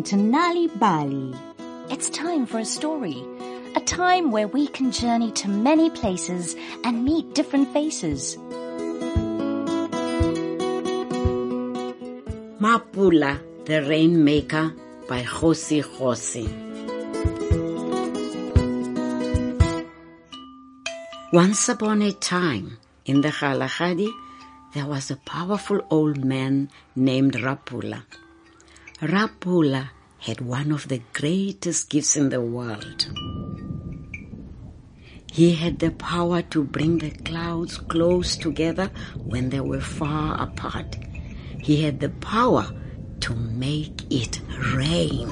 to Nali Bali. It's time for a story. A time where we can journey to many places and meet different faces. Mapula, the Rainmaker by Kgosi Kgosi. Once upon a time, in the Kalahari, there was a powerful old man named Rapula. Rapula had one of the greatest gifts in the world. He had the power to bring the clouds close together when they were far apart. He had the power to make it rain.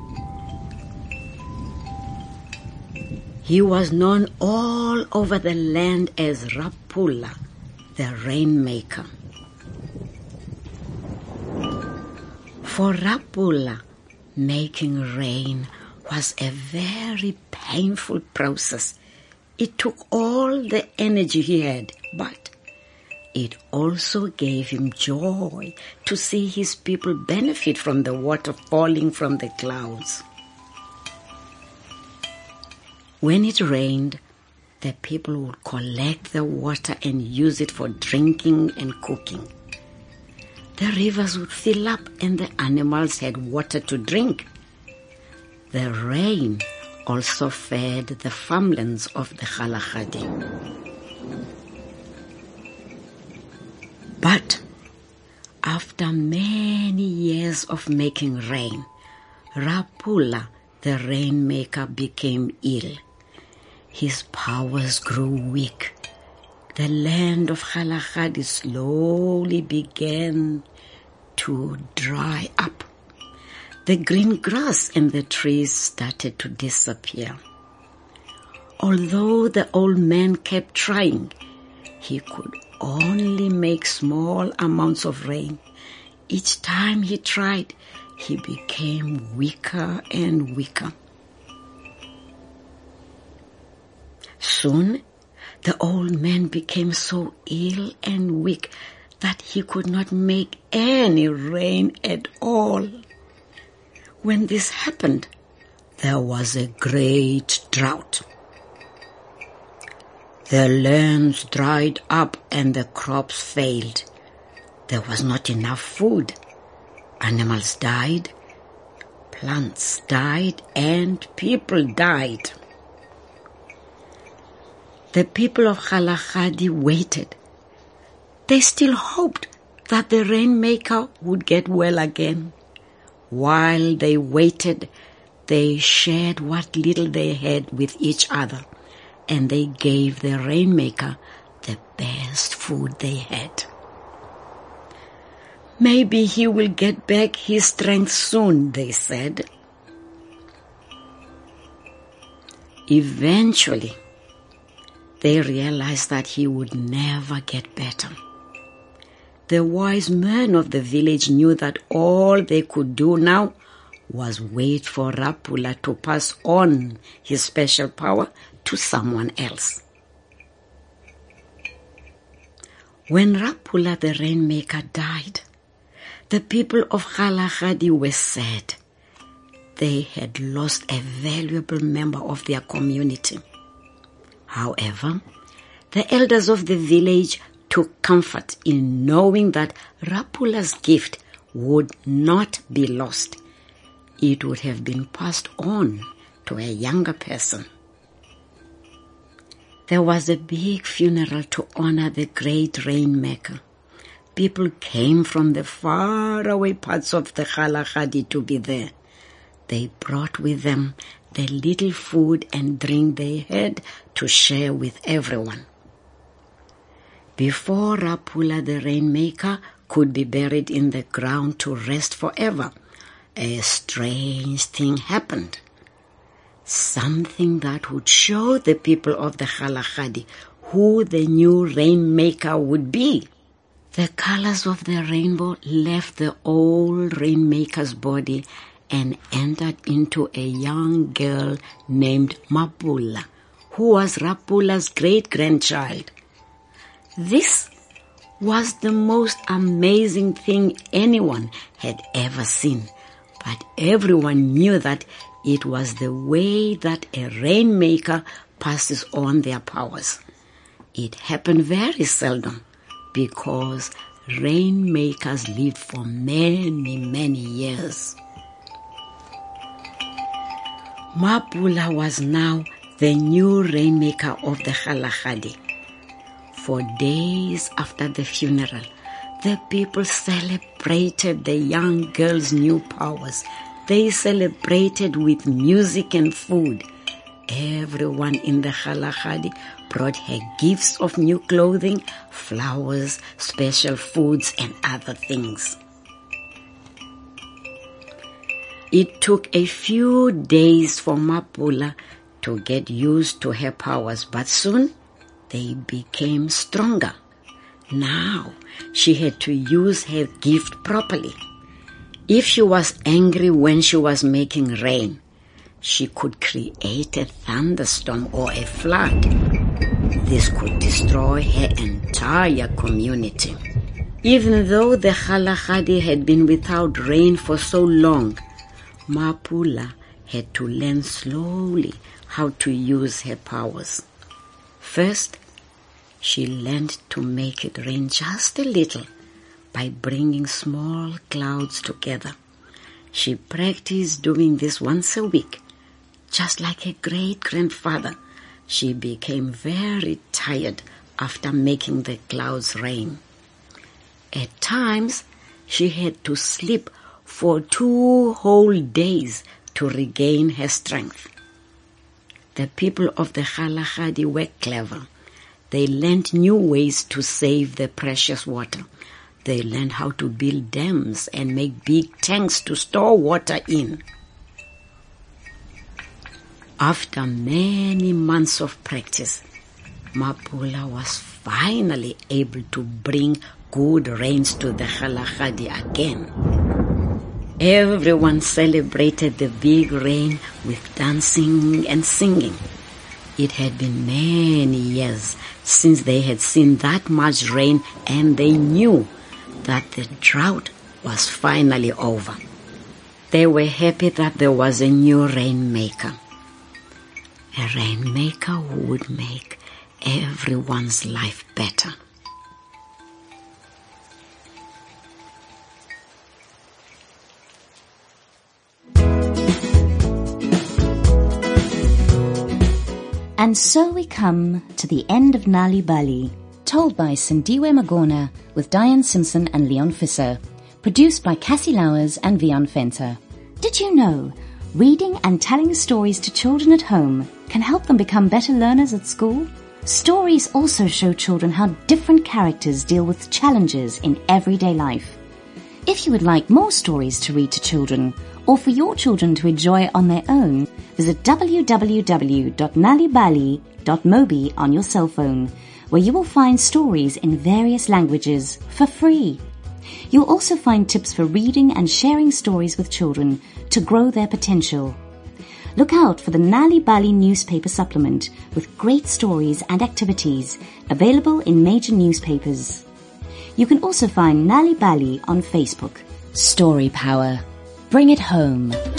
He was known all over the land as Rapula, the Rainmaker. For Rapula, making rain was a very painful process. It took all the energy he had, but it also gave him joy to see his people benefit from the water falling from the clouds. When it rained, the people would collect the water and use it for drinking and cooking. The rivers would fill up and the animals had water to drink. The rain also fed the farmlands of the Kalahari. But after many years of making rain, Rapula, the Rainmaker, became ill. His powers grew weak. The land of Kalahari slowly began to dry up. The green grass and the trees started to disappear. Although the old man kept trying, he could only make small amounts of rain. Each time he tried, he became weaker and weaker. Soon, the old man became so ill and weak that he could not make any rain at all. When this happened, there was a great drought. The lands dried up and the crops failed. There was not enough food. Animals died, plants died, and people died. The people of Kalahari waited. They still hoped that the Rainmaker would get well again. While they waited, they shared what little they had with each other, and they gave the Rainmaker the best food they had. Maybe he will get back his strength soon, they said. Eventually, they realized that he would never get better. The wise men of the village knew that all they could do now was wait for Rapula to pass on his special power to someone else. When Rapula the Rainmaker died, the people of Kalahari were sad. They had lost a valuable member of their community. However, the elders of the village took comfort in knowing that Rapula's gift would not be lost. It would have been passed on to a younger person. There was a big funeral to honor the great Rainmaker. People came from the faraway parts of the Kalahari to be there. They brought with them the little food and drink they had to share with everyone. Before Rapula the Rainmaker could be buried in the ground to rest forever, a strange thing happened. Something that would show the people of the Kalahari who the new Rainmaker would be. The colors of the rainbow left the old Rainmaker's body and entered into a young girl named Mapula, who was Rapula's great-grandchild. This was the most amazing thing anyone had ever seen, but everyone knew that it was the way that a rainmaker passes on their powers. It happened very seldom because rainmakers lived for many, many years. Mapula was now the new rainmaker of the Galagadi. For days after the funeral, the people celebrated the young girl's new powers. They celebrated with music and food. Everyone in the Galagadi brought her gifts of new clothing, flowers, special foods, and other things. It took a few days for Mapula to get used to her powers, but soon they became stronger. Now she had to use her gift properly. If she was angry when she was making rain, she could create a thunderstorm or a flood. This could destroy her entire community. Even though the Galagadi had been without rain for so long, Mapula had to learn slowly how to use her powers. First, she learned to make it rain just a little by bringing small clouds together. She practiced doing this once a week. Just like her great-grandfather, she became very tired after making the clouds rain. At times, she had to sleep for 2 whole days to regain her strength. The people of the Galagadi were clever. They learned new ways to save the precious water. They learned how to build dams and make big tanks to store water in. After many months of practice, Mapula was finally able to bring good rains to the Galagadi again. Everyone celebrated the big rain with dancing and singing. It had been many years since they had seen that much rain, and they knew that the drought was finally over. They were happy that there was a new rainmaker. A rainmaker who would make everyone's life better. And so we come to the end of Nali Bali, told by Sindiwe Magona with Diane Simpson and Leon Fisser, produced by Cassie Lowers and Vion Fenter. Did you know reading and telling stories to children at home can help them become better learners at school? Stories also show children how different characters deal with challenges in everyday life. If you would like more stories to read to children, or for your children to enjoy on their own, visit www.nalibali.mobi on your cell phone, where you will find stories in various languages for free. You'll also find tips for reading and sharing stories with children to grow their potential. Look out for the Nali Bali newspaper supplement with great stories and activities available in major newspapers. You can also find Nali Bali on Facebook. Story Power. Bring it home.